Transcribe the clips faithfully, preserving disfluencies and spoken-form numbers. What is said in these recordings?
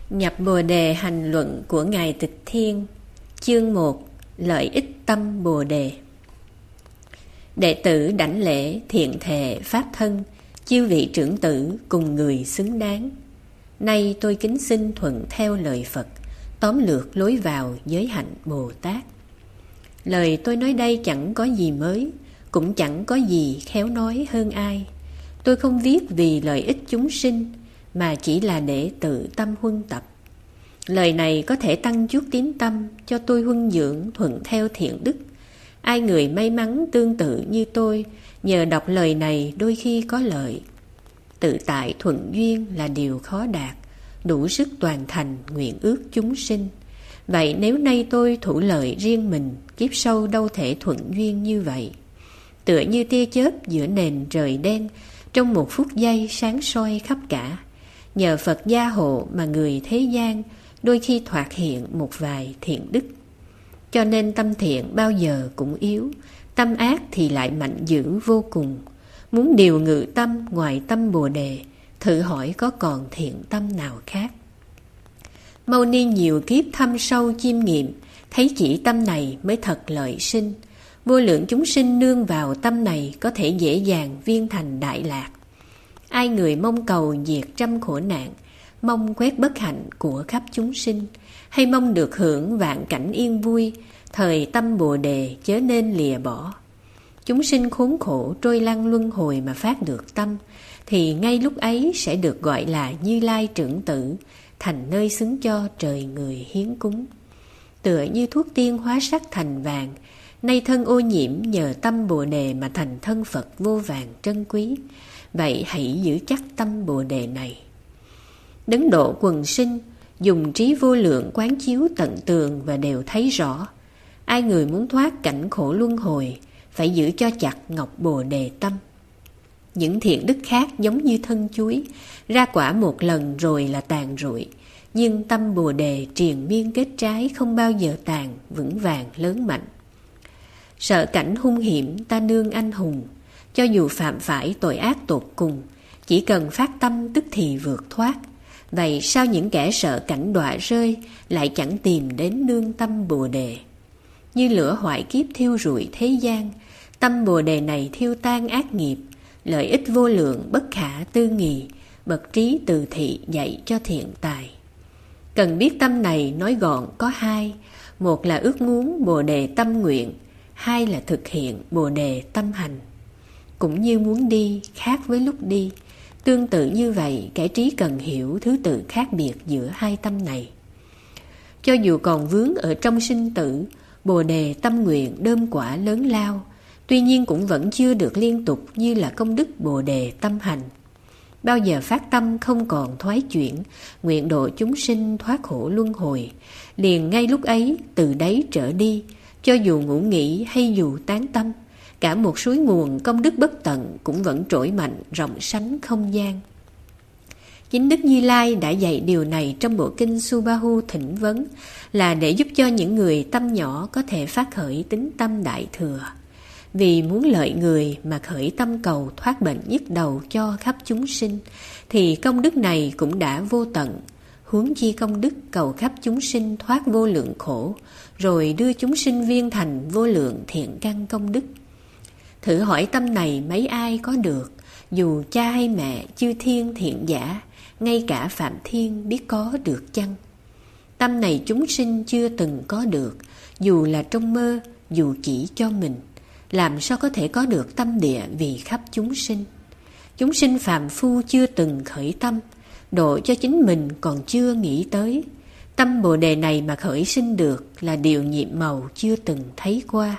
Nhập Bồ Đề hành luận của Ngài Tịch Thiên. Chương một. Lợi ích tâm Bồ Đề. Đệ tử đảnh lễ thiện thệ pháp thân, chư vị trưởng tử cùng người xứng đáng. Nay tôi kính xin thuận theo lời Phật, tóm lược lối vào giới hạnh Bồ Tát. Lời tôi nói đây chẳng có gì mới, cũng chẳng có gì khéo nói hơn ai. Tôi không viết vì lợi ích chúng sinh, mà chỉ là để tự tâm huân tập. Lời này có thể tăng chút tín tâm cho tôi huân dưỡng thuận theo thiện đức. Ai người may mắn tương tự như tôi, nhờ đọc lời này đôi khi có lợi. Tự tại thuận duyên là điều khó đạt, đủ sức toàn thành nguyện ước chúng sinh. Vậy nếu nay tôi thủ lợi riêng mình, kiếp sau đâu thể thuận duyên như vậy. Tựa như tia chớp giữa nền trời đen, trong một phút giây sáng soi khắp cả. Nhờ Phật gia hộ mà người thế gian đôi khi thoạt hiện một vài thiện đức. Cho nên tâm thiện bao giờ cũng yếu, tâm ác thì lại mạnh dữ vô cùng. Muốn điều ngự tâm ngoài tâm Bồ Đề, thử hỏi có còn thiện tâm nào khác. Mâu ni nhiều kiếp thâm sâu chiêm nghiệm, thấy chỉ tâm này mới thật lợi sinh. Vô lượng chúng sinh nương vào tâm này có thể dễ dàng viên thành đại lạc. Ai người mong cầu diệt trăm khổ nạn, mong quét bất hạnh của khắp chúng sinh, hay mong được hưởng vạn cảnh yên vui, thời tâm Bồ Đề chớ nên lìa bỏ. Chúng sinh khốn khổ trôi lăn luân hồi mà phát được tâm, thì ngay lúc ấy sẽ được gọi là Như Lai trưởng tử, thành nơi xứng cho trời người hiến cúng. Tựa như thuốc tiên hóa sắc thành vàng, nay thân ô nhiễm nhờ tâm Bồ Đề mà thành thân Phật vô vàng trân quý. Vậy hãy giữ chắc tâm Bồ Đề này. Đấng độ quần sinh, dùng trí vô lượng quán chiếu tận tường và đều thấy rõ. Ai người muốn thoát cảnh khổ luân hồi, phải giữ cho chặt ngọc Bồ Đề tâm. Những thiện đức khác giống như thân chuối, ra quả một lần rồi là tàn rụi. Nhưng tâm Bồ Đề triền miên kết trái, không bao giờ tàn, vững vàng lớn mạnh. Sợ cảnh hung hiểm ta nương anh hùng, cho dù phạm phải tội ác tột cùng, chỉ cần phát tâm tức thì vượt thoát. Vậy sao những kẻ sợ cảnh đọa rơi lại chẳng tìm đến nương tâm Bồ Đề? Như lửa hoại kiếp thiêu rụi thế gian, tâm Bồ Đề này thiêu tan ác nghiệp, lợi ích vô lượng bất khả tư nghì, bậc trí từ thị dạy cho thiện tài. Cần biết tâm này nói gọn có hai, một là ước muốn Bồ Đề tâm nguyện, hai là thực hiện Bồ Đề tâm hành. Cũng như muốn đi khác với lúc đi, tương tự như vậy kẻ trí cần hiểu thứ tự khác biệt giữa hai tâm này. Cho dù còn vướng ở trong sinh tử, Bồ Đề tâm nguyện đơm quả lớn lao, tuy nhiên cũng vẫn chưa được liên tục như là công đức Bồ Đề tâm hành. Bao giờ phát tâm không còn thoái chuyển, nguyện độ chúng sinh thoát khổ luân hồi, liền ngay lúc ấy từ đấy trở đi, cho dù ngủ nghỉ hay dù tán tâm, cả một suối nguồn công đức bất tận cũng vẫn trỗi mạnh rộng sánh không gian. Chính Đức Như Lai đã dạy điều này trong bộ kinh Subahu Thỉnh Vấn, là để giúp cho những người tâm nhỏ có thể phát khởi tính tâm đại thừa. Vì muốn lợi người mà khởi tâm cầu thoát bệnh nhức đầu cho khắp chúng sinh, thì công đức này cũng đã vô tận. Huống chi công đức cầu khắp chúng sinh thoát vô lượng khổ, rồi đưa chúng sinh viên thành vô lượng thiện căn công đức. Thử hỏi tâm này mấy ai có được, dù cha hay mẹ, chư thiên thiện giả, ngay cả Phạm Thiên biết có được chăng? Tâm này chúng sinh chưa từng có được, dù là trong mơ, dù chỉ cho mình. Làm sao có thể có được tâm địa vì khắp chúng sinh? Chúng sinh phàm phu chưa từng khởi tâm, độ cho chính mình còn chưa nghĩ tới. Tâm Bồ Đề này mà khởi sinh được là điều nhiệm màu chưa từng thấy qua.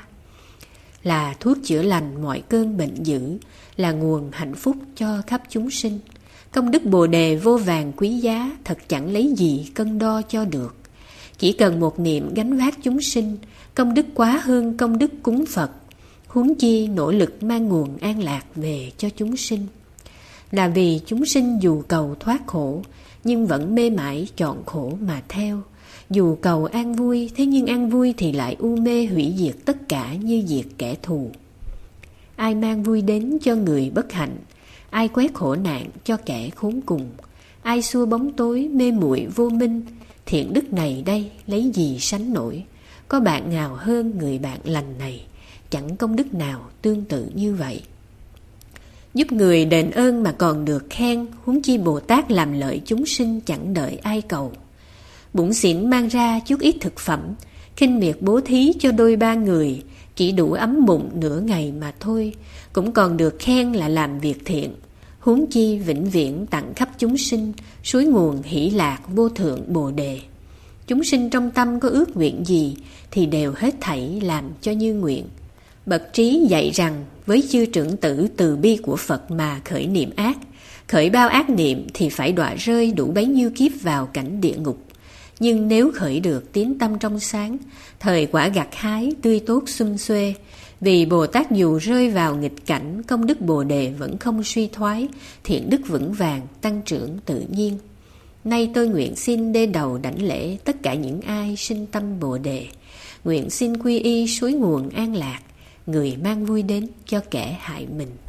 Là thuốc chữa lành mọi cơn bệnh dữ, là nguồn hạnh phúc cho khắp chúng sinh. Công đức Bồ Đề vô vàng quý giá, thật chẳng lấy gì cân đo cho được. Chỉ cần một niệm gánh vác chúng sinh, công đức quá hơn công đức cúng Phật. Huống chi nỗ lực mang nguồn an lạc về cho chúng sinh. Là vì chúng sinh dù cầu thoát khổ, nhưng vẫn mê mải chọn khổ mà theo. Dù cầu an vui, thế nhưng an vui thì lại u mê hủy diệt tất cả như diệt kẻ thù. Ai mang vui đến cho người bất hạnh, ai quét khổ nạn cho kẻ khốn cùng, ai xua bóng tối mê muội vô minh. Thiện đức này đây lấy gì sánh nổi, có bạn nào hơn người bạn lành này, chẳng công đức nào tương tự như vậy. Giúp người đền ơn mà còn được khen, huống chi Bồ Tát làm lợi chúng sinh chẳng đợi ai cầu. Bủn xỉn mang ra chút ít thực phẩm, khinh miệt bố thí cho đôi ba người, chỉ đủ ấm bụng nửa ngày mà thôi, cũng còn được khen là làm việc thiện. Huống chi vĩnh viễn tặng khắp chúng sinh, suối nguồn hỷ lạc vô thượng Bồ Đề. Chúng sinh trong tâm có ước nguyện gì thì đều hết thảy làm cho như nguyện. Bậc trí dạy rằng với chư trưởng tử từ bi của Phật mà khởi niệm ác, khởi bao ác niệm thì phải đọa rơi đủ bấy nhiêu kiếp vào cảnh địa ngục. Nhưng nếu khởi được tín tâm trong sáng, thời quả gặt hái tươi tốt sum xuê. Vì Bồ Tát dù rơi vào nghịch cảnh, công đức Bồ Đề vẫn không suy thoái, thiện đức vững vàng, tăng trưởng tự nhiên. Nay tôi nguyện xin đê đầu đảnh lễ tất cả những ai sinh tâm Bồ Đề. Nguyện xin quy y suối nguồn an lạc, người mang vui đến cho kẻ hại mình.